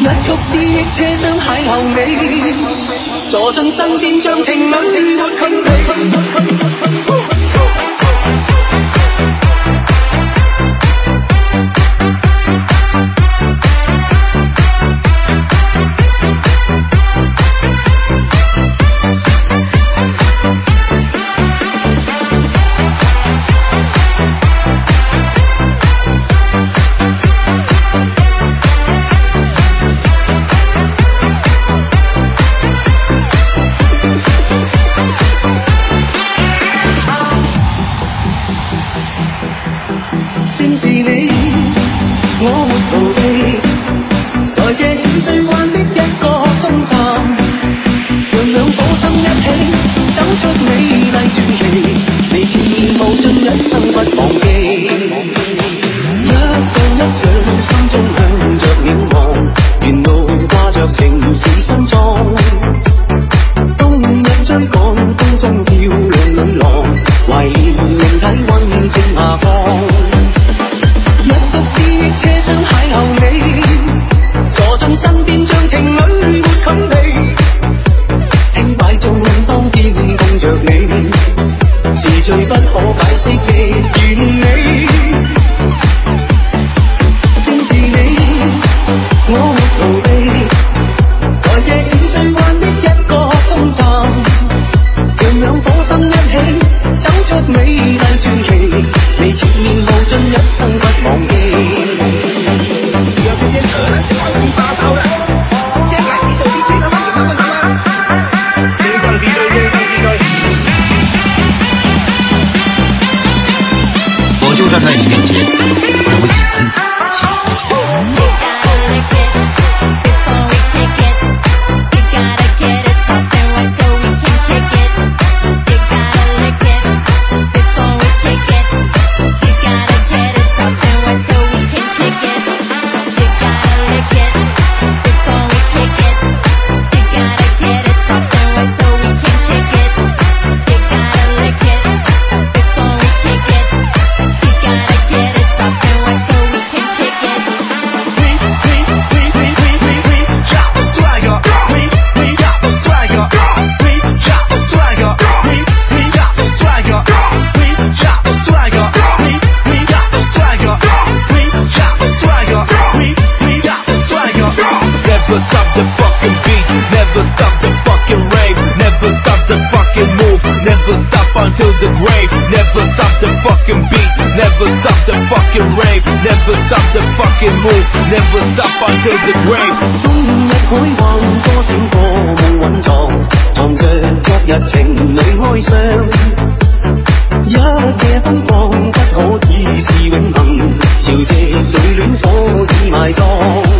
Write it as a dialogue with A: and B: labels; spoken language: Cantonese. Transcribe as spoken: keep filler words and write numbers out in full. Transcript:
A: 曲思忆車廂邂逅你，坐進身邊像情侶正沒距離。正是你，我沒逃避，在這淺水灣的一個終站，讓兩顆心一起走出美麗傳奇，你似無盡一生不忘記。一步一上，心中向着遠望，沿路掛着城市新裝，冬日追趕，風中漂亮女郎，懷念靈體溫正下降。一曲思憶車廂邂逅你，坐進身邊像情侶沒距離，輕擺中當天碰着你，是最不可解釋的原理。正是你，我沒逃避，在這淺水灣的一個終站，讓兩顆心一起走出美麗傳奇，你前面無盡一生不忘記。有這些車呢，就好容易發燒了。先來一首 D J 的嗎？有沒有問題嗎？先上 D J， 先上 D J。
B: 我就站在你面前，我不紧张，想不起来。
C: Never stop the fucking beat, never stop the fucking rave, never stop the fucking move, never stop until the grave. Never stop the fucking beat, never stop the fucking rave, never stop the fucking move, never stop until the grave.
A: 冬日海灣多少個夢蘊藏，藏着昨日情侶哀傷。一夜風放不可以是永恆，潮汐裏戀火已埋葬。